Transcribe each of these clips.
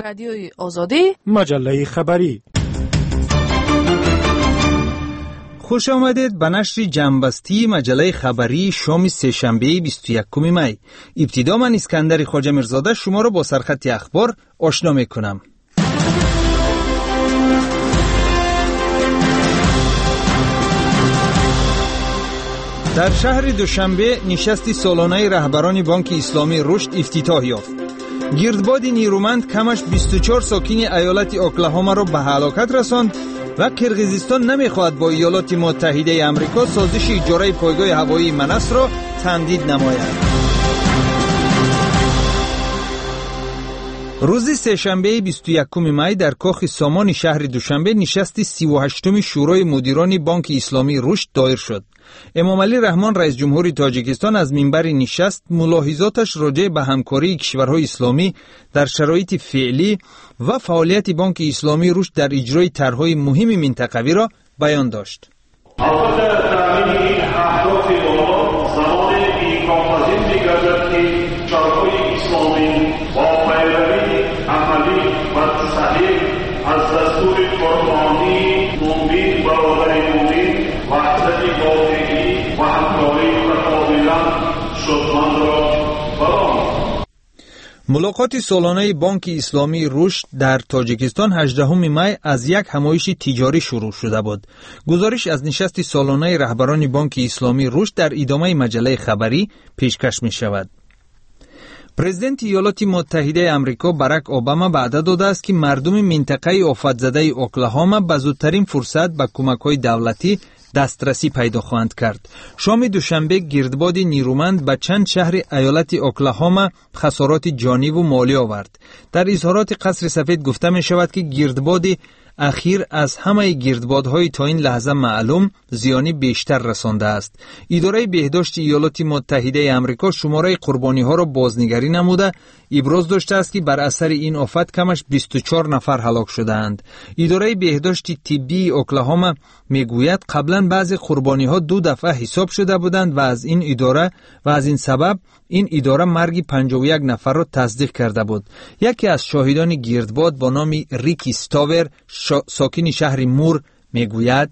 رادیوی آزادی، مجله خبری. خوش آمدید به نشر جنبستی مجله خبری شام سه‌شنبه 21 می. ابتدا من اسکندر خواجه میرزاده شما را با سرخط اخبار آشنا میکنم. در شهر دوشنبه نشست سالانه رهبران بانک اسلامی رشد افتتاح یافت. گردباد نیرومند کمش 24 ساکن ایالت اوکلاهوما را به هلاکت رساند و کرغیزستان نمیخواهد با ایالات متحده آمریکا سازش اجاره پایگاه هوایی منس را تمدید نماید. روز سه‌شنبه 21 می در کاخ سامان شهر دوشنبه نشست 38م شورای مدیران بانک اسلامی رشد دایر شد. امام علی رحمان رئیس جمهور تاجیکستان از منبر نشست ملاحظاتش راجع به همکاری کشورهای اسلامی در شرایط فعلی و فعالیت بانک اسلامی رشد در اجرای طرح‌های مهم منطقوی را بیان داشت. ملاقات سالانه بانک اسلامی رشد در تاجیکستان 18 می از یک همایش تجاری شروع شده بود. گزارش از نشست سالانه رهبران بانک اسلامی رشد در ادامه مجله خبری پیشکش می شود. پرزیدنت ایالات متحده آمریکا باراک اوباما وعده داده است که مردم منطقه آفت‌زده اوکلاهوما به زودترین فرصت به کمک‌های دولتی دسترسی پیدا خواهند کرد. شام دوشنبه گردباد نیرومند به چند شهر ایالت اوکلاهوما خسارات جانی و مالی آورد. در اظهارات قصر سفید گفته می شود که گردباد اخیر از همه گردبادهای تا این لحظه معلوم زیانی بیشتر رسانده است. اداره بهداشت ایالات متحده آمریکا شماره قربانی ها را بازنگری نموده ابراز داشته است که بر اثر این آفت کمش 24 نفر هلاک شدند. اداره بهداشت طبی اوکلاهوما میگوید قبلا بعضی قربانی ها 2 دفعه حساب شده بودند و از این سبب این اداره مرگ 51 نفر را تصدیق کرده بود. یکی از شاهدان گردباد با نام ریک استاور ساکن شهر مور میگوید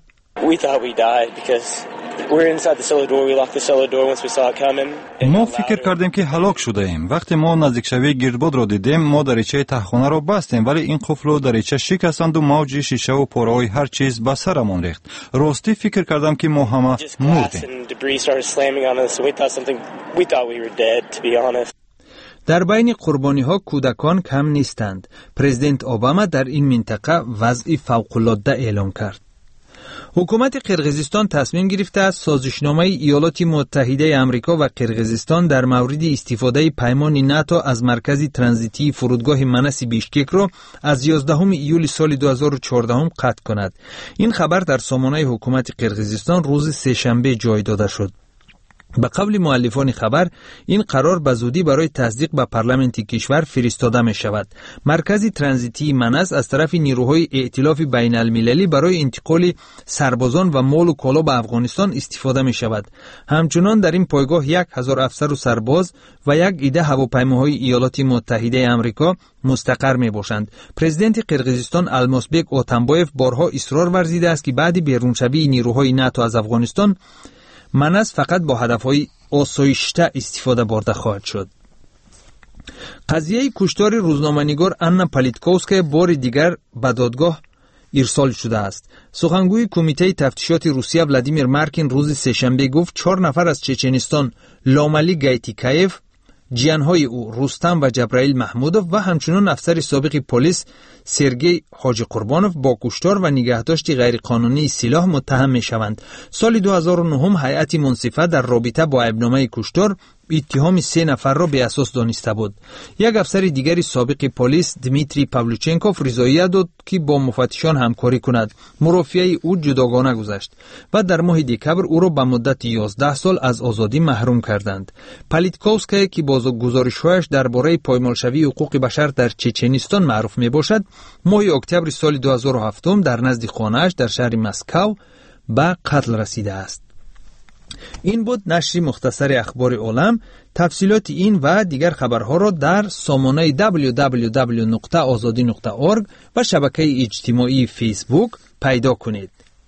ما فکر کردیم که هلاک شده ایم. وقتی ما نزدیک شوی گردباد را دیدیم ما دریچه تهخانه را بستیم ولی این قفل و دریچه شکستند و موج شیشه و پاره‌های هر چیز به سرمان ریخت. راستی فکر کردم که ما همه مردیم. در بین قربانی ها کودکان کم نیستند. پرزیدنت اوباما در این منطقه وضع فوق‌العاده اعلام کرد. حکومت قرقیزستان تصمیم گرفته است سازشنامه ایالات متحده آمریکا و قرقیزستان در مورد استفاده پیمان ناتو از مرکز ترانزیتی فرودگاه منس بیشکک را از 11 ایول سال 2014 قطع کند. این خبر در سامانه حکومت قرقیزستان روز سه‌شنبه جای داده شد. به قول مؤلفان خبر این قرار به زودی برای تصدیق به پارلمانت کشور فرستاده می شود. مرکز ترانزیتی منس از طرف نیروهای ائتلاف بین المللی برای انتقال سربازان و مال و کالا به افغانستان استفاده می شود. همچنان در این پایگاه 1000 افسر و سرباز و یک عده هواپیماهای ایالات متحده آمریکا مستقر می باشند. پرزیدنت قرقیزستان المازبک اتنبایف بارها اصرار ورزیده است که بعد بیرونشوی نیروهای ناتو از افغانستان منس فقط با هدفهای آسایشته استفاده برده خواهد شد. قضیه کشتار روزنامه‌نگار آنا پالیتکوفسکایا بار دیگر به دادگاه ارسال شده است. سخنگوی کمیته تفتیشات روسیه ولادیمیر مارکین روز سه‌شنبه گفت 4 نفر از چچنستان لامالی گایتیکایف، جیانهای او رستم و جبرائیل محمودوف و همچنین افسر سابق پلیس سرگئی حاجی قربانوف با کشتار و نگهداشت غیرقانونی سلاح متهم می شوند. سال 2009 هیئت منصفه در رابطه با عیبنامه کشتار اتهام 3 نفر را به اساس دانسته بود. یک افسر دیگری سابق پلیس دمیتری پاولچنکوف رضایت داد که با مفتشان همکاری کند. مرافعه او جداگانه گذشت و در ماه دکبر او را به مدت 11 سال از آزادی محروم کردند. پالیتکوفسکایا که با گزارش‌هایش درباره پایمالشوی حقوق بشر در چچنستان معروف میباشد، ماه اکتبر سال 2007 در نزد خانه‌اش در شهر مسکو به قتل رسیده است. این بود نشر مختصر اخبار عالم. تفصیلات این و دیگر خبرها را در سامانه www.azadi.org و شبکه اجتماعی فیسبوک پیدا کنید.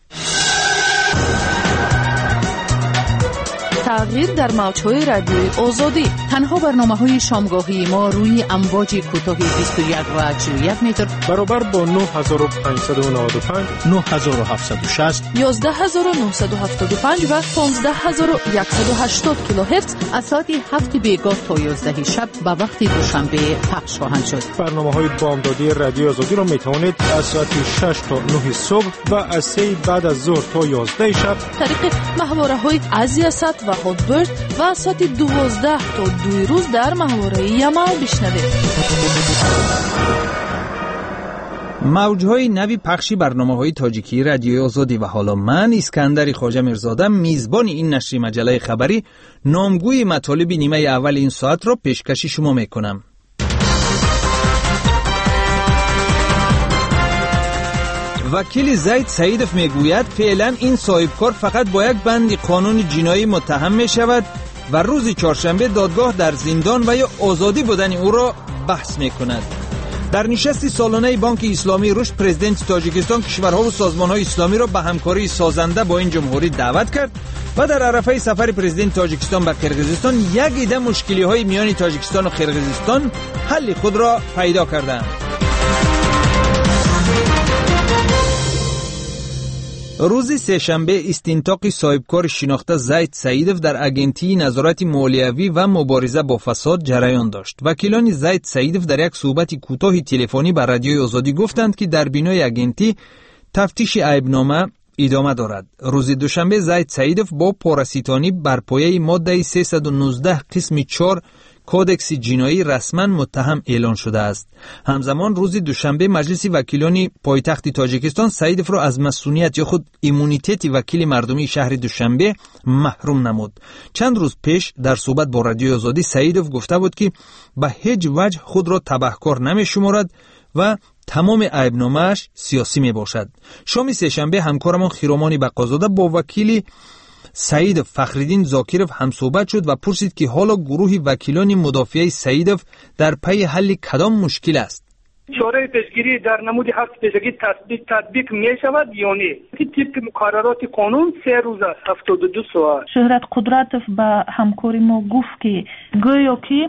تغییر در موج‌های رادیوی آزادی. تنها برنامه‌های شامگاهی ما روی امواج کوتاه 21 و 41 متر برابر با 9595 9760 11975 و 15180 کیلوهرتز از ساعت 7 بیگاه تا 11 شب به وقت دوشنبه پخش خواهند شد. برنامه‌های بامدادی رادیو آزادی را می‌توانید از ساعت 6 تا 9 صبح و از 3 بعد از ظهر تا 11 شب طریق محوره‌های ازیاست و هودبرد و ساعت 12 تا 2 روز در محوره یما بشنوید. موج‌های نوی پخشی برنامه‌های تاجیکی رادیوی آزادی و حالا من اسکندر خواجه میرزاده میزبان این نشر مجله خبری نامگوی مطالب نیمه اول این ساعت را پیشکش شما میکنم. وکیل زید سعیدوف میگوید فعلا این صاحبکار فقط با یک بند قانون جنایی متهم می شود و روز چهارشنبه دادگاه در زندان و یا آزادی بودن او را بحث می کند. در نشست سالانه بانک اسلامی رشد پرزیدنت تاجیکستان کشورها و سازمان‌های اسلامی را به همکاری سازنده با این جمهوری دعوت کرد و در عرفه سفر پرزیدنت تاجیکستان به قرقیزستان یک عده مشکلی‌های میان تاجیکستان و قرقیزستان حل خود را پیدا کردند. روز سه‌شنبه استنطاق صاحبکار شناخته زید سعیدوف در اگنتی نظارت مالیوی و مبارزه با فساد جریان داشت. وکیلان زید سعیدوف در یک صحبت کوتاه تلفنی با رادیوی آزادی گفتند که در بینای اگنتی تفتیش عیبنامه ادامه دارد. روز دوشنبه زید سعیدوف با پاراسیتانی بر پایه ماده 319 قسم 4 کودکس جنایی رسما متهم اعلان شده است. همزمان روز دوشنبه مجلس وکیلان پایتخت تاجیکستان سعیدوف را از مسئولیت یا خود ایمونیتت وکیل مردمی شهر دوشنبه محروم نمود. چند روز پیش در صحبت با رادیوی آزادی سعیدوف گفته بود که به هیچ وجه خود را تبهکار نمی شمارد و تمام عیبنامه‌اش سیاسی می باشد. شام سه‌شنبه همکارمان خیرامانی بقازاده با وکیل سعیدوف فخرالدین زاکیروف هم صحبت شد و پرسید که حالا گروه وکیلان مدافع سعیدوف در پی حل کدام مشکل است. چاره پیشگیری در نمود حبس پیشگی تطبیق می شود یا نه؟ طبق مقررات قانون 3 روز است، 72 ساعت. شهرت قدرتوف با همکاری ما گفت که گویا که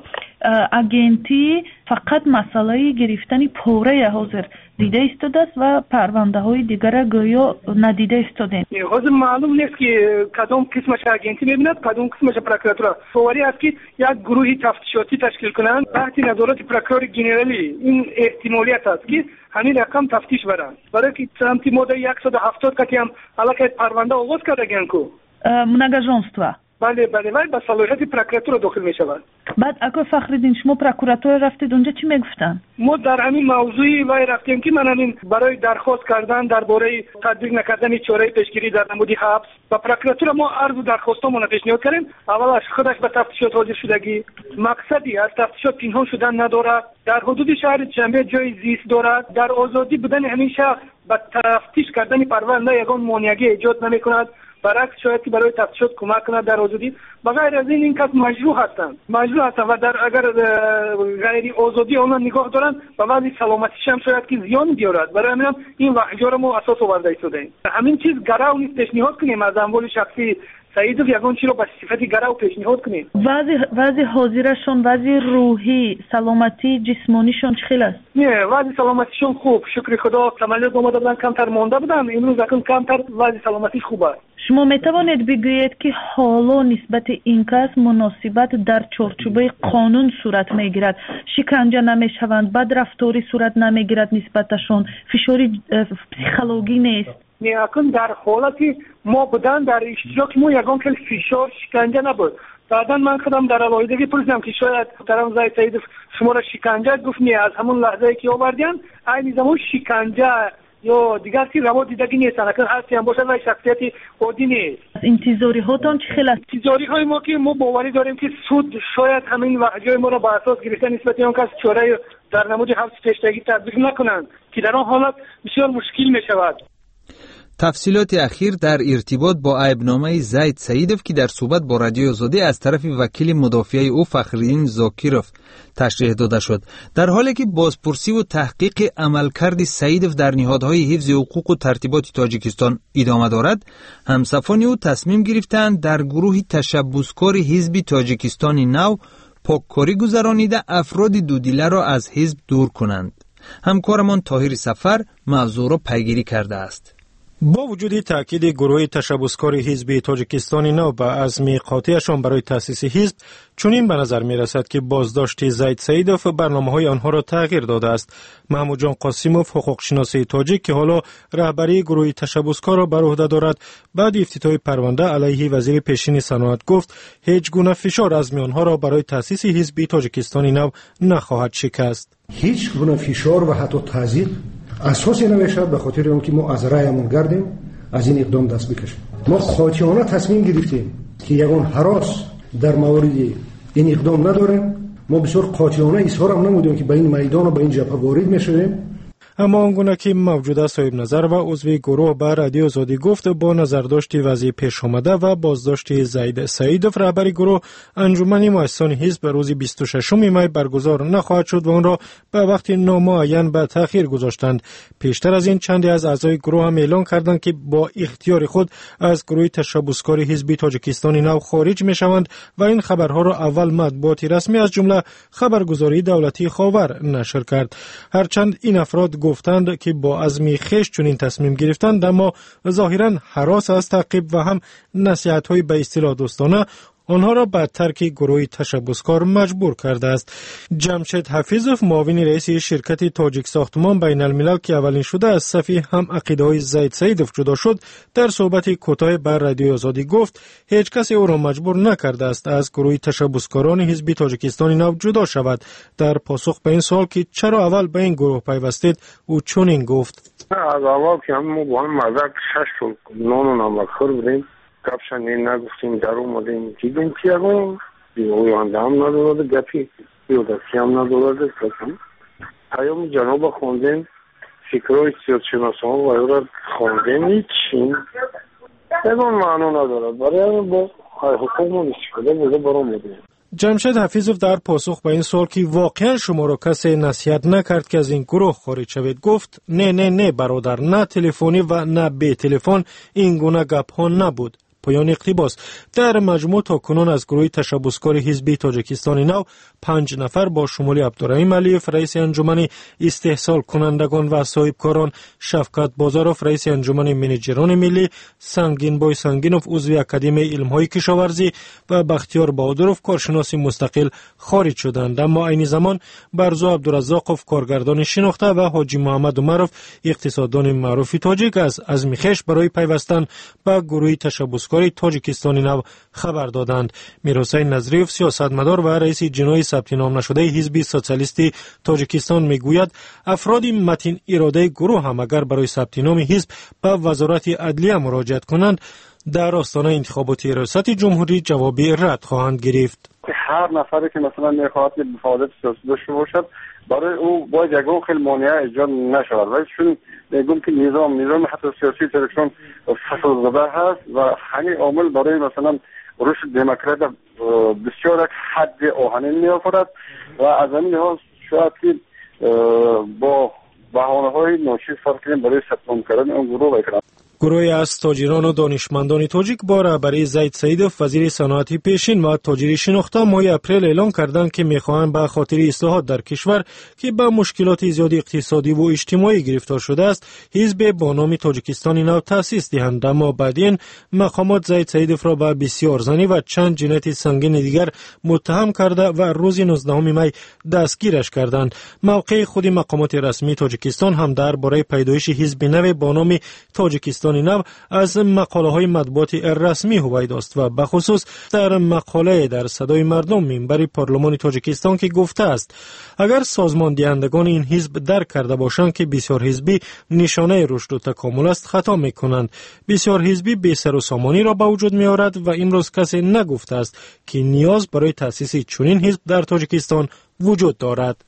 اگنتی فقط مسئله گرفتن پوره حاضر دیده ایستاده است و پرونده های دیگر گویا ندیده ایستادن. حاضر معلوم نیست که کدام قسمش اگنتی میبیند کدام قسمش پروکراتور. فوری است که یک گروه تفتیشاتی تشکیل کنند تحت نظارت پروکرور جنرالی. این احتمالیت است که همین رقم تفتیش برند. برای که سمت ماده 170 کتی هم علاقه پرونده آغاز کردگن کو. مناگاژانستوا. بله ولی به صلاحیت پروکراتور داخل می شود. بعد اگه فخرالدین شما پروکراتور رفتید اونجا چی میگفتن؟ ما در همین موضوعی وای رفتیم که من همین برای درخواست کردن درباره تطبیق نکردن چاره پیشگیری در نمود حبس و پروکراتور ما عرض و درخواستمون پیشنهاد کردیم. اولش خودش به تفتیشات حاضر شدگی، مقصدی از تفتیشات پنهان شدن ندارد، در حدود شهر دوشنبه جای زیست دارد، در آزادی بودن همین شخص به تفتیش کردن پرونده یگان مانعی ایجاد نمی‌کند. برعکس شاید که برای تفتیشات کمک کند در آزادی. بغیر از این کس مجروح هستند و در اگر غیر آزادی آنها نگاه دارند و وضع سلامتیش هم شاید که زیان بیارد. برای همین این وحجا را ما اساس آورده ایستادیم. همین چیز گرو نیست پیشنهاد کنیم از اموال شخصی سعیدوف یگان چی رو به صفت گرو پیشنهاد کنیم. وضع حاضرشون، وضع روحی، سلامتی جسمانیشون چخیل است؟ نه، وضع سلامتیشون خوب، شکر خدا. عملیات آمده بودن کمتر مانده بودن، امروز اکنون کمتر وضع سلامتیش خوب است. شما میتوانید بگویید که حالا نسبت این کس مناسبت در چارچوب قانون صورت میگیرد، شکنجه نمیشوند، بد رفتاری صورت نمیگیرد نسبتشون، فشاری پسیکولوژی نیست؟ نه، اکنون در حالتی ما بودن در اشتراک ما یگان که فشار شکنجه نبود. بعدا من خودم در علایدگی پرسیدم که شاید محترم زید سعیدوف شما را شکنجه گفت نه، از همون لحظه که آوردین این زمان شکنجه یا دیگر چیز روا دیدگی نیست. اگر هستی هم باشد و شخصیتی عادی نیست. انتظاری هاتون چه خیلی است؟ انتظاری های ما که ما باوری داریم که سود شاید همین وحجای ما را با اساس گرفتن نسبت آن کس چاره در نمود حبس پیشگی تطبیق نکنند که در آن حالت بسیار مشکل می شود. تفصیلات اخیر در ارتباط با عیبنامه زید سیدوف که در صحبت با رادیو آزادی از طرف وکیل مدافع او فخرالدین زاکیروف تشریح داده شد. در حالی که بازپرسی و تحقیق عملکرد سیدوف در نهادهای حفظ حقوق و ترتیبات تاجیکستان ادامه دارد، همسفان او تصمیم گرفتند در گروه تشبسکار حزب تاجیکستان نو پاککاری گذرانیده افراد دودیله را از حزب دور کنند. همکارمان طاهر سفر موضوع را پیگیری کرده است. با وجود تأکید گروه تشبسکار حزب تاجیکستان نو به عزم قاطعشان برای تأسیس حزب، چنین به نظر می رسد که بازداشت زید سیدوف برنامه‌های آنها را تغییر داده است. محمود جان قاسموف، حقوق شناس تاجیک که حالا رهبری گروه تشبسکار را بر عهده دارد، بعد افتتاح پرونده علیه وزیر پیشین صنعت گفت هیچ گونه فشار عزم آنها را برای تأسیس حزب تاجیکستان نو نخواهد شکست. هیچ گونه فشار و حتی تضییق اساسی نمیشد به خاطر اون که ما از رأیمون گردیم از این اقدام دست بکشیم. ما قاطعانه تصمیم گرفتیم که یگان هراس در مورد این اقدام نداریم. ما بسیار قاطعانه اظهار هم نمودیم که به این میدان و به این جبهه وارد میشویم. اما آنگونه که موجوده صاحب نظر و عضو گروه به رادیو آزادی گفت، با نظرداشت وضع پیش آمده و بازداشت زید سیدوف، رهبری گروه انجمن مؤسسان حزب به روز 26 می برگزار نخواهد شد و آن را به وقت نامعین به تأخیر گذاشتند. پیشتر از این چندی از اعضای گروه هم اعلان کردند که با اختیار خود از گروه تشبسکار حزب تاجیکستان نو خارج می شوند و این خبرها را اول مطبوعات رسمی از جمله خبرگزاری دولتی خاور نشر کرد. هرچند این افراد گفتند که با عزم خویش چنین تصمیم گرفتند، اما ظاهرا هراس از تعقیب و هم نصیحت‌های به اصطلاح دوستانه آنها را به ترک گروه تشبسکار مجبور کرده است. جمشید حفیظوف، معاون رئیس شرکت تاجیک ساختمان بین الملل که اولین شده از صف هم عقیده‌های زید سیدوف جدا شد، در صحبت کوتاه بر رادیو آزادی گفت هیچ کسی او را مجبور نکرده است از گروه تشبسکاران حزب تاجیکستان نو جدا شود. در پاسخ به این سوال که چرا اول به این گروه پیوستید، او چنین گفت: از اول که ما با هم مدرک 6 سال نان و نمک خور بودیم، کفشن این نگفتیم، در اومدیم دیدیم که اگه بیوانده هم ندارده گپی بیودستی هم ندارده کسیم پیام جناب خوندیم، فکرهای سیاد شناسه ها و ایو را خوندیم، هیچین اگه معنی ندارد برای با حقوق ما نشکده بوده برام بودیم. جمشید حفیظوف در پاسخ به این سوال که واقعا شما را کسی نصیحت نکرد که از این گروه خارج شوید، گفت نه برادر، نه تلفنی و نه به تلفن این گونه گپ ها نبود. پایان اقتباس. در مجموع تا کنون از گروه تشبسکار حزب تاجیکستان نو 5 نفر با شمول عبدالرحیم علیف رئیس انجمن استحصال کنندگان و صاحبکاران، شفقت بازاروف رئیس انجمن منیجران ملی، سنگین بای سنگینوف عضو اکادمی علم‌های کشاورزی و بختیار بهادروف کارشناس مستقل خارج شدند. اما عین زمان برزو عبدالرزاقوف کارگردان شناخته و حاجی محمد عمروف اقتصاددان معروف تاجیک از عزم خویش برای پیوستن به گروه تشبسکار تاجیکستان نو خبر دادند. میرحسین نظریف، سیاستمدار و رئیس جناح ثبت نام نشده حزب سوسیالیست تاجیکستان میگوید افراد متین اراده گروه هم اگر برای ثبت نام حزب به وزارت عدلیه مراجعت کنند، در آستانه انتخابات ریاست جمهوری جوابی رد خواهند گرفت. هر نفری که مثلا میخواهد که فعالیت سیاسی داشته باشد، برای او باید یگان خیلی مانع ایجاد نشود، ولی چون میگم که نظام حتی سیاسی ترکشان فصل زده هست و همین عامل برای مثلا رشد دموکرات بسیار حد آهنین میآورد و از همین لحاظ شاید که با بهانه‌های ناشی فرض کنیم برای ثبت کردن اون گروه بکنند. گروهی از تاجران و دانشمندان تاجیک با رهبری زید سیدوف وزیر صنعت پیشین و تاجری شناخته ماه اپریل اعلام کردند که می‌خواهند به خاطر اصلاحات در کشور که به مشکلات زیاد اقتصادی و اجتماعی گرفتار شده است، حزب با نام تاجیکستان نو تأسیس دهند. اما بعدین مقامات زید سیدوف را به بسیار زنی و چند جنایت سنگین دیگر متهم کرده و روز 19 می دستگیرش کردند. موقع خود مقامات رسمی تاجیکستان هم درباره پیدایش حزب نو با نام تاجیکستان نو از مقاله های مطبوعات رسمی هویدا است و به خصوص در مقاله در صدای مردم منبر پارلمان تاجیکستان که گفته است اگر سازمان دهندگان این حزب درک کرده باشند که بسیار حزبی نشانه رشد و تکامل است، خطا میکنند. بسیار حزبی بی سر و سامانی را به وجود می آورد و امروز کسی نگفته است که نیاز برای تأسیس چنین حزب در تاجیکستان وجود دارد.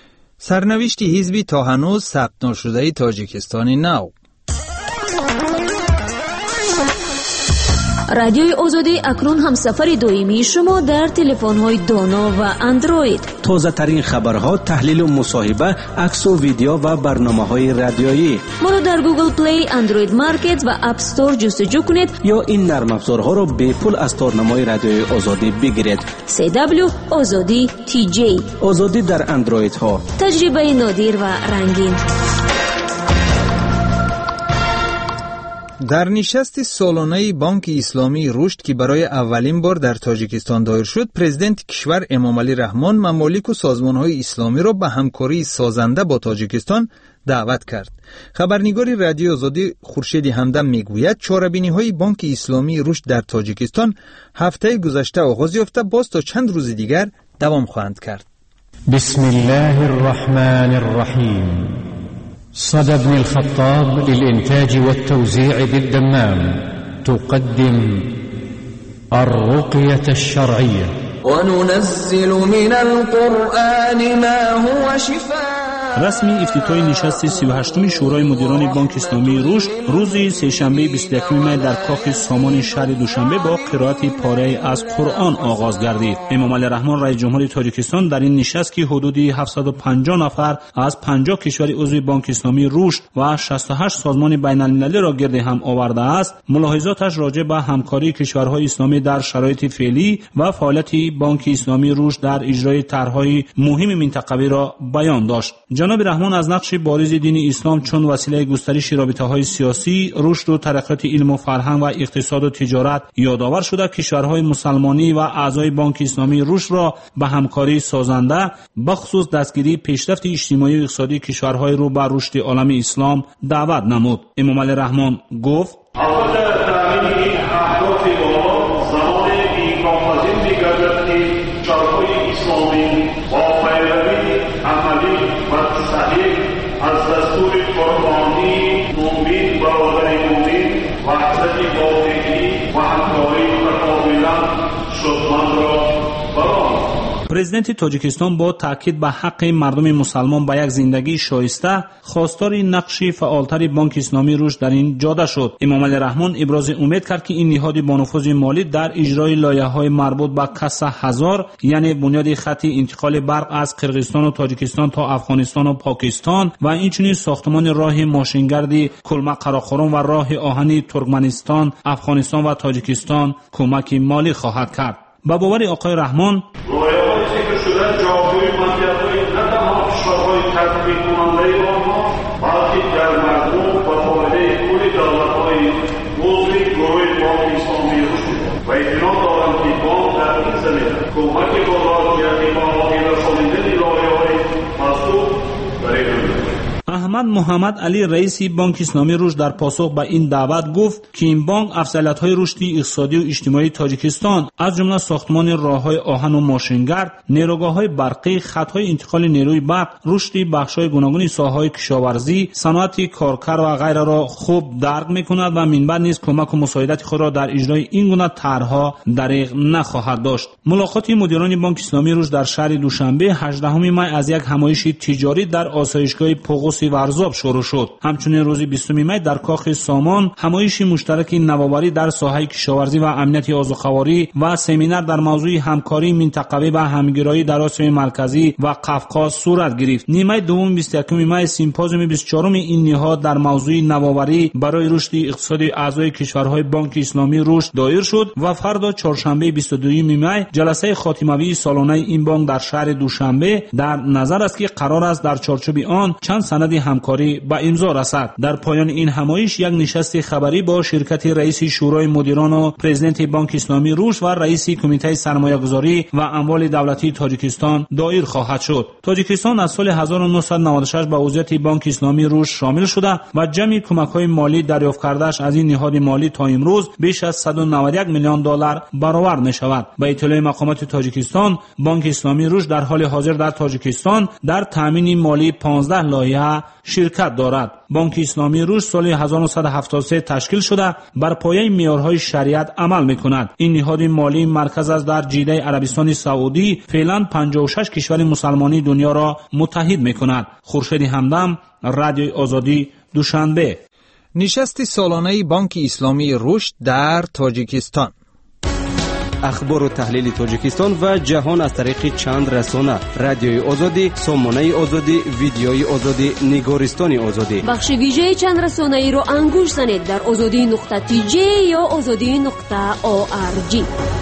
سرنوشت حزبی تا هنوز ثبت نشده تاجیکستان نو. رادیوی آزادی اکنون هم سفر دائمی شما در تلفن‌های دانا و اندروید. تازه ترین خبرها، تحلیل و مصاحبه، عکس و ویدیو و برنامه‌های رادیویی. ما را در گوگل پلی، اندروید مارکت و اپ استور جستجو کنید یا این نرم افزارها را به پول از تارنمای رادیوی آزادی بگیرید. CW آزادی TJ. آزادی در اندروید ها. تجربه نادر و رنگین. در نشست سالانه بانک اسلامی رشد که برای اولین بار در تاجیکستان دایر شد، پرزیدنت کشور امامعلی رحمان ممالک و سازمان‌های اسلامی را به همکاری سازنده با تاجیکستان دعوت کرد. خبرنگار رادیو آزادی خورشید همدم میگوید چاره‌بینی‌های بانک اسلامی رشد در تاجیکستان هفته گذشته آغاز یافته، باز تا چند روز دیگر دوام خواهند کرد. بسم الله الرحمن الرحیم. صدى بن الخطاب للإنتاج والتوزيع بالدمام تقدم الرقية الشرعية وننزل من القرآن ما هو شفاء. رسمی افتتاح نشست 38 شورای مدیران بانک اسلامی رشد روز سه‌شنبه 21 می در کاخ سامان شهر دوشنبه با قرائت پاره از قرآن آغاز گردید. امامعلی رحمان رئیس جمهور تاجیکستان در این نشست که حدود 750 نفر از 50 کشور عضو بانک اسلامی رشد و 68 سازمان بین‌المللی را گرد هم آورده است، ملاحظاتش راجع به همکاری کشورهای اسلامی در شرایط فعلی و فعالیت بانک اسلامی رشد در اجرای طرح‌های مهم منطقوی را بیان داشت. جناب رحمان از نقش بارز دین اسلام چون وسیله گسترش رابطه‌های سیاسی، رشد و ترقیات علم و فرهنگ و اقتصاد و تجارت یادآور شده کشورهای مسلمانی و اعضای بانک اسلامی رشد را به همکاری سازنده بخصوص دستگیری پیشرفت اجتماعی و اقتصادی کشورهای رو به رشد عالم اسلام دعوت نمود. امامعلی رحمان گفت: پرزیدنت تاجیکستان با تاکید به حق مردم مسلمان به یک زندگی شایسته خواستار نقش فعالتر بانک اسلامی رشد در این جاده شد. امامعلی رحمان ابراز امید کرد که این نهاد با نفوذ مالی در اجرای لایحه‌های مربوط به کسا هزار، یعنی بنیاد خط انتقال برق از قرقیزستان و تاجیکستان تا افغانستان و پاکستان و اینچنین ساختمان راه ماشینگردی کلمه قراقرم و راه آهنی ترکمنستان، افغانستان و تاجیکستان کمک مالی خواهد کرد. با باور آقای رحمان جوابی مالیات‌های نه تنها کشورهای تطبیق کننده آنها بلکه در مردم و فایده کل دولت‌های عضو گروه بانک اسلامی رشد و اطمینان دارم که بانک در این زمینه کمک با راجعیت با رسانیدن لایحه‌های مذکور برای احمد محمد علی رئیس بانک اسلامی رشد در پاسخ به این دعوت گفت که این بانک افضلیت‌های رشدی اقتصادی و اجتماعی تاجیکستان از جمله ساختمان راه‌های آهن و ماشینگرد، نیروگاه‌های برقی، خط‌های انتقال نیروی برق، رشد بخش‌های گوناگون ساحه‌های کشاورزی، صنعت کارکر و غیره را خوب درک می‌کند و منبع نیز کمک و مساعدت خود را در اجرای این گونه طرح‌ها دریغ نخواهد داشت. ملاقات مدیران بانک اسلامی رشد در شهر دوشنبه 18 می از یک همایش تجاری در آسایشگاه پوغوس ورزاب شروع شد. همچنین روز 20 می در کاخ سامان همایش مشترک نوآوری در ساحه کشاورزی و امنیت آذوقواری و سمینار در موضوع همکاری منطقوی و همگرایی در آسیای مرکزی و قفقاز صورت گرفت. نیمه دوم 21 می سیمپوزیوم 24 این نهاد در موضوع نوآوری برای رشد اقتصادی اعضای کشورهای بانک اسلامی رشد دایر شد و فردا چهارشنبه 22 می جلسه خاتمه‌ای سالانه این بانک در شهر دوشنبه در نظر است که قرار است در چارچوب آن چند سند همکاری به امضا رسد. در پایان این همایش یک نشست خبری با شرکت رئیس شورای مدیران و پرزیدنت بانک اسلامی رشد و رئیس کمیته سرمایه‌گذاری و اموال دولتی تاجیکستان دایر خواهد شد. تاجیکستان از سال 1996 به عضویت بانک اسلامی رشد شامل شده و جمعی کمک‌های مالی دریافت کرده‌اش از این نهاد مالی تا امروز بیش از 191 میلیون دلار برآورد می‌شود. به اطلاع مقامات تاجیکستان، بانک اسلامی رشد در حال حاضر در تاجیکستان در تامین مالی 15 لایحه شرکت دارد. بانک اسلامی رشد سال 1973 تشکیل شده بر پایه معیارهای شریعت عمل می‌کند. این نهاد مالی مرکز از در جیده عربستان سعودی فعلا 56 کشور مسلمانی دنیا را متحد می‌کند. خورشید همدم، رادیو آزادی، دوشنبه. نشست سالانه بانک اسلامی رشد در تاجیکستان. اخبار و تحلیل تاجیکستان و جهان از طریق چند رسانه: رادیوی آزادی، سامانه آزادی، ویدیوی آزادی، نگارستان آزادی. بخش ویژه چند رسانه ای رو انگوش زنید در azadi.tj یا azadi.org.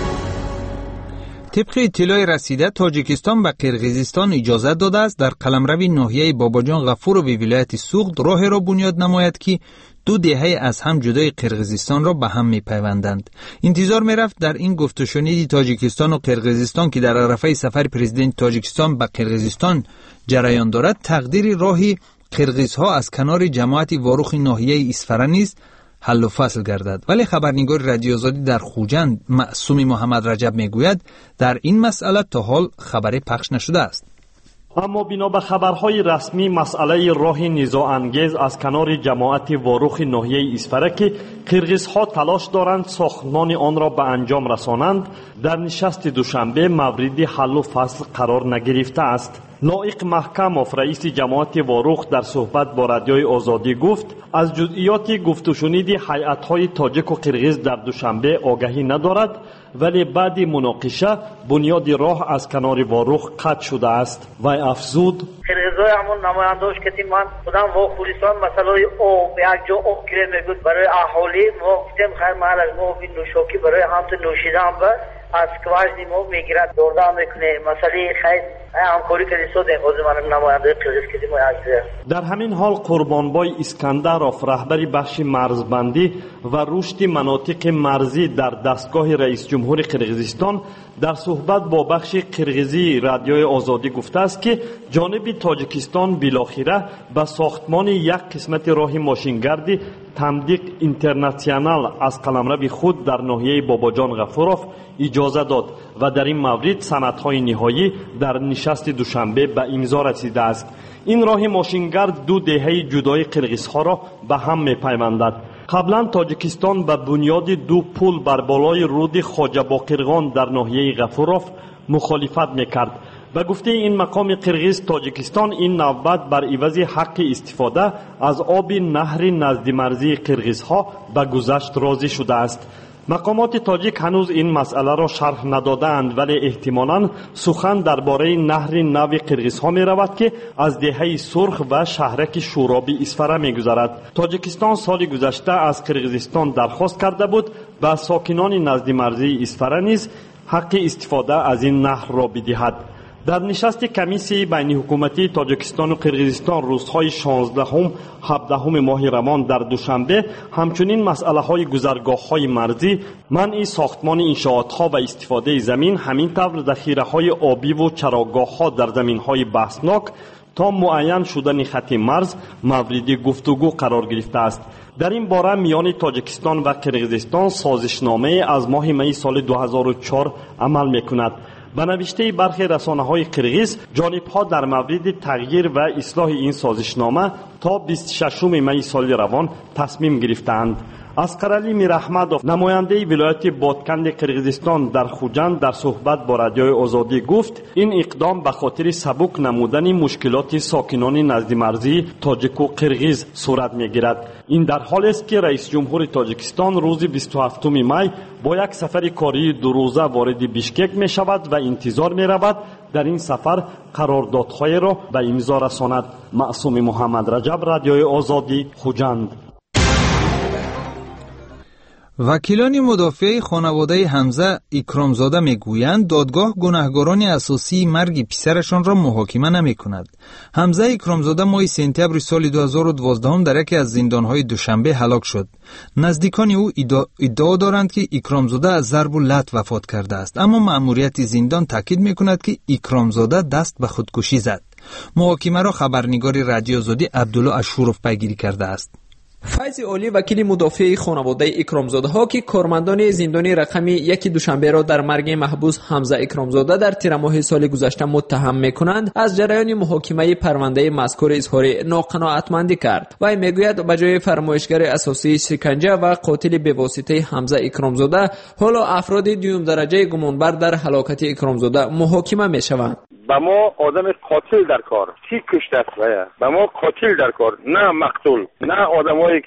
طبق اطلاع رسیده تاجیکستان به قرقیزستان اجازه داده است در قلمرو ناحیه باباجان غفور و ولایت سوغد راه را بنیاد نماید که 2 دهه از هم جدای قرقیزستان را به هم می‌پیوندند. انتظار می‌رفت در این گفت و شنید تاجیکستان و قرقیزستان که در عرفه سفر پرزیدنت تاجیکستان به قرقیزستان جریان دارد، تقدیر راهی قرقیزها از کنار جماعت واروخ ناحیه اسفره نیز حل و فصل گردد. ولی خبرنگار رادیو آزادی در خوجند معصوم محمد رجب میگوید در این مسئله تا حال خبری پخش نشده است. اما بنا به خبرهای رسمی مسئله راه نزاع‌انگیز از کنار جماعت واروخ ناحیه اسفره که قرقیزها تلاش دارند ساختمان آن را به انجام رسانند، در نشست دوشنبه مورد حل و فصل قرار نگرفته است. نائق محکمов رئیس جماعت واروخ در صحبت با رادیوی آزادی گفت از جزئیات گفت و شنید هیئت‌های تاجیک و قرقیز در دوشنبه آگاهی ندارد، ولی بعد مناقشه بنیاد راه از کنار واروخ قطع شده است. و افزود قرقیزای همون نماینده‌اش که من خودم و پلیسان مسئله او به یک جا او گیره میگود برای اهالی ما گفتیم خیر محل از ما بین نوشاکی برای همت نوشیدن به از کواج دیمو میگیرد دوردان میکنه مسئله خیر همکاری که دیسود خوزی من نماینده قرقیز که دیمو عزیزه. در همین حال قربانبای اسکندرов رهبری بخش مرزبندی و رشد مناطق مرزی در دستگاه رئیس جمهور قرقیزستان در صحبت با بخش قرقیزی رادیوی آزادی گفته است که جانب تاجیکستان بالاخره به ساختمان یک قسمت راه ماشینگردی تمدیق اینترنشنال از قلمرو خود در ناحیه باباجان غفورov اجازه داد و در این مورد سندهای نهایی در نشست دوشنبه به امضا رسیده است. این راه ماشینگرد 2 دهه جدای قرقیزها را به هم می‌پیوندد. قبلا تاجیکستان به بنیاد 2 پل بر بالای رود خواجه باقرغان در ناحیه غفورov مخالفت میکرد. به گفته این مقام قرقیز، تاجیکستان این نوبت بر عوض حق استفاده از آب نهر نزد مرزی قرقیزها به گذشت راضی شده است. مقامات تاجیک هنوز این مسئله را شرح ندادند، ولی احتمالاً سخن درباره نهر نو قرقیزها می رود که از دهه سرخ و شهرک شورابی اسفره می گذرد. تاجیکستان سال گذشته از قرقیزستان درخواست کرده بود به ساکنان نزد مرزی اسفره نیز حق استفاده از این نهر را بدهد. در نشست کمیسیون بین حکومتی تاجیکستان و قرقیزستان روزهای 16 و 17 ماه روان در دوشنبه همچنین مسئله های گذرگاه های مرزی، منع ساختمان انشاءات ها و استفاده زمین، همینطور ذخیره های آبی و چراگاه ها در زمین های بحثناک تا معین شدن خط مرز مورد گفتگو قرار گرفته است. در این باره میان تاجیکستان و قرقیزستان سازشنامه از ماه می سال 2004 عمل میکند. به نوشته برخی رسانه‌های قرقیز، جانب‌ها در مورد تغییر و اصلاح این سازشنامه تا 26 می سال روان تصمیم گرفتند. اسقرعلی میراحمدov نماینده ولایت بادکند قرقیزستان در خوجند در صحبت با رادیوی آزادی گفت این اقدام به خاطر سبک نمودن مشکلات ساکنان نزد مرزی تاجیک و قرقیز صورت میگیرد. این در حالی است که رئیس جمهور تاجیکستان روز 27 می با یک سفر کاری 2 روزه وارد بیشکک می شود و انتظار می رود در این سفر قراردادهای را به امضا رساند. معصوم محمد رجب، رادیوی آزادی، خوجند. وکیلان مدافع خانواده حمزه اکرامزاده میگویند دادگاه گناهکاران اساسی مرگ پسرشان را محاکمه نمی کند. حمزه اکرامزاده ماه سپتامبر سال 2012 در یکی از زندانهای دوشنبه هلاک شد. نزدیکان او ادعا دارند که اکرامزاده از ضرب و لط وفات کرده است، اما مأموریت زندان تاکید میکند که اکرامزاده دست به خودکشی زد. محاکمه را خبرنگار رادیو آزادی عبدالله اشورov پیگیری کرده است. فیض علی وکیل مدافع خانواده اکرامزاده ها که کارمندان زندان رقم 1 دوشنبه را در مرگ محبوس حمزه اکرامزاده در تیر ماه سال گذشته متهم میکنند، از جریان محاکمه پرونده مذکور اظهار ناقناعتمندی کرد. وی میگوید به جای فرمایشگر اساسی شکنجه و قاتل به واسطه حمزه اکرامزاده، حالا افراد دوم درجه گمانبر در هلاکت اکرامزاده محاکمه میشوند. با ما آدم قاتل در کار، کی کشته است؟ با ما قاتل در کار، نه مقتول، نه آدمایی که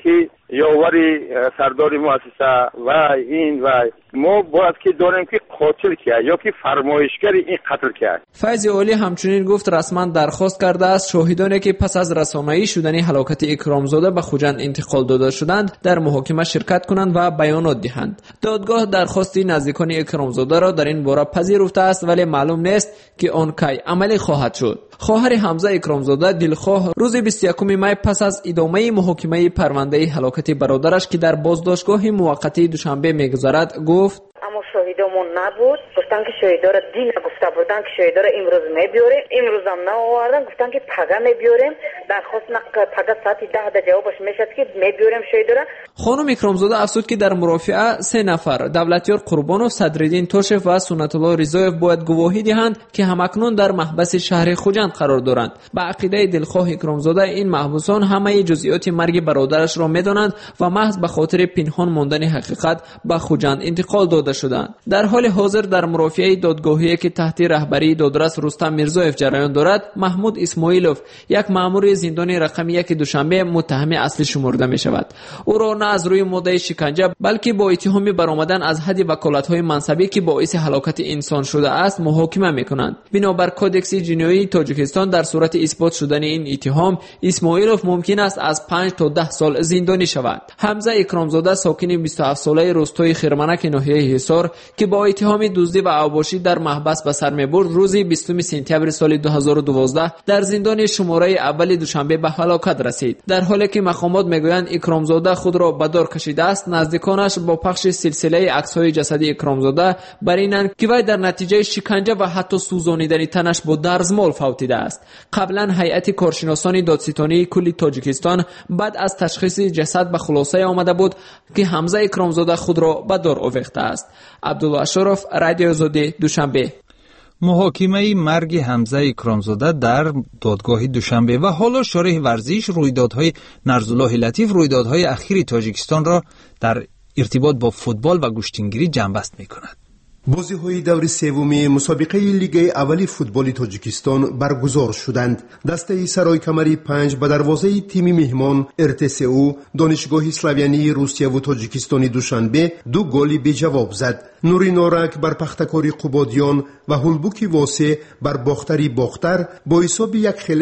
یاوری سردار مؤسسه و این و ما باید که داریم که قاتل کرد یا که فرمایشگر این قتل کرد. فیض اولی همچنین گفت رسما درخواست کرده است شاهدانی که پس از رسانه‌ای شدن هلاکت اکرامزاده به خوجند انتقال داده شدند در محاکمه شرکت کنند و بیانات دهند. دادگاه درخواست نزدیکان اکرامزاده را در این باره پذیرفته است ولی معلوم نیست که آن کی عملی خواهد شد. خواهر حمزه اکرامزاده دلخواه روز 21 می پس از ادامه محاکمه پرونده هلاکت برادرش که در بازداشتگاه موقتی دوشنبه میگذرد گفت اما شاهدامون نبود، گفتن که شاهدا را دی نگفته بودن که شاهدا را امروز میبیاریم، امروز هم نآوردن، گفتن که پگا میبیاریم، درخواست پگا ساعت 10 جوابش میشد که میبیاریم شاهدا را. خانم اکرامزاده افزود که در مرافعه 3 نفر دولتیار قربانوف، صدرالدین توشف و سنت الله رضایف باید گواهی دهند که همکنون در محبس شهر خوجند قرار دارند. به عقیده دلخواه اکرامزاده این محبوسان همه جزئیات مرگ برادرش را میدانند و محض به خاطر پنهان ماندن حقیقت به خوجند انتقال داده شدند. در حال حاضر در مرافعه دادگاهی که تحت رهبری دادرس رستم میرزایف جریان دارد، محمود اسماعیلوف یک مأمور زندان رقم 1 دوشنبه متهم اصلی شمرده می شود. او را نه از روی ماده شکنجه بلکه با اتهام برآمدن از حد وکالت‌های منصبی که باعث هلاکت انسان شده است محاکمه می‌کنند. بنابر کدکس جنایی تاجیکستان در صورت اثبات شدن این اتهام اسماعیلوف ممکن است از 5 تا 10 سال زندانی شود. حمزه اکرامزاده ساکن 27 ساله روستای خرمنک ناحیه حصار که با اتهام دزدی و اوباشی در محبس به سر می‌برد روز 20 سپتامبر سال 2012 در زندان شماره اول دوشنبه به هلاکت رسید. در حالی که مقامات میگویند اکرامزاده خود را به دار کشیده است، نزدیکانش با پخش سلسله عکس‌های جسدی اکرامزاده برینند که وی در نتیجه شکنجه و حتی سوزانیدن تنش با درزمال فوتیده است. قبلا هیئت کارشناسان دادستانی کل تاجیکستان بعد از تشخیص جسد به خلاصه آمده بود که حمزه اکرامزاده خود را به دار آویخته است. عبدالله اشرف، رادیو آزادی، دوشنبه. محاکمه مرگ حمزه اکرامزاده در دادگاه دوشنبه و حالا شارح ورزش رویدادهای نرزالله لطیف رویدادهای اخیر تاجیکستان را در ارتباط با فوتبال و گوشتنگیری جنبست می‌کند. بازی‌های دور سوم مسابقه لیگ اول فوتبال تاجیکستان برگزار شدند. دسته سرای کمری 5 به دروازه تیم مهمان ارتسئو دانشگاه اسلاویانی روسیه و تاجیکستان دوشنبه 2 گل به جواب زد. نوری نورک بر پختکاری قبادیان و هولبوکی واسه بر باختری باختر با حساب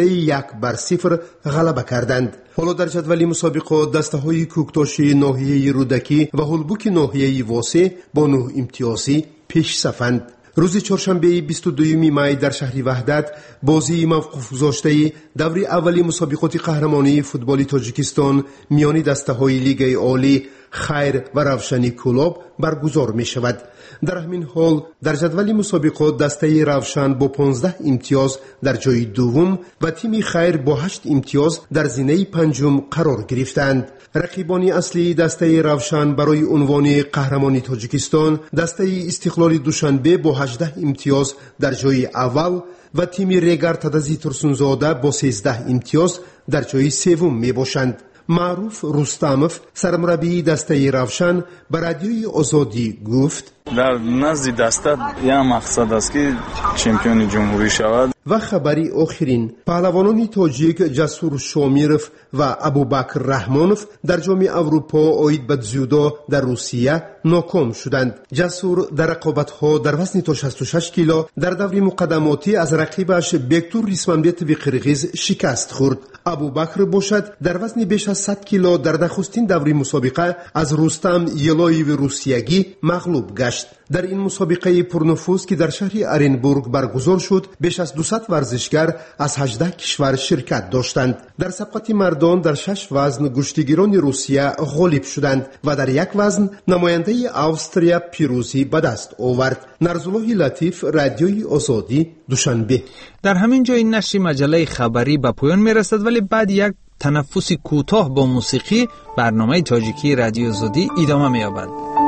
1-0 غلبه کردند. حالا در جدول مسابقه دسته‌های کوکتاشی ناحیه رودکی و هولبوک ناحیه واسه با 9 امتیازی پیش صفند. روز چهارشنبه 22 می در شهر وحدت بازی موقوف گذاشته دور اولی مسابقات قهرمانی فوتبال تاجیکستان میان دسته‌های لیگ عالی خیر و روشنی کلوب برگزار می شود. در همین حال در جدول مسابقات دسته روشن با 15 امتیاز در جای دوم و تیم خیر با 8 امتیاز در زینه پنجم قرار گرفتند. رقیبان اصلی دسته روشن برای عنوان قهرمانی تاجیکستان دسته استقلال دوشنبه با 18 امتیاز در جای اول و تیم ریگر تدزی ترسونزاده با 13 امتیاز در جای سوم می باشند. معروف رستموف سرمربی دسته روشن به رادیوی آزادی گفت در نزد دسته یک مقصد است که چمپیون جمهوری شود. و خبری آخرین پهلوانان تاجیک جسور شامیروف و ابوبکر رحمانوف در جام اروپا عاید به дзюдо در روسیه ناکام شدند. جسور در رقابت‌ها در وزن تا 66 کیلو در دور مقدماتی از رقیبش بکتور ریسمانبیتوی قرغیز شکست خورد. ابوبکر باشد در وزن بیش از 100 کیلو در نخستین دور مسابقه از رستم یلایوی روسیگی مغلوب گشت. در این مسابقه پرنفوذ که در شهر ارنبورگ برگزار شد بیش از 200 ورزشگر از 18 کشور شرکت داشتند. در سبقت مردان در 6 وزن گشتیگیران روسیه غالب شدند و در یک وزن نماینده استرالیا پیروزی به دست آورد. نرزالله لطیف، رادیوی آزادی، دوشنبه. در همین جا این نشر مجله خبری به پایان میرسد، ولی بعد یک تنفس کوتاه با موسیقی برنامه تاجیکی رادیو آزادی ادامه می‌یابد.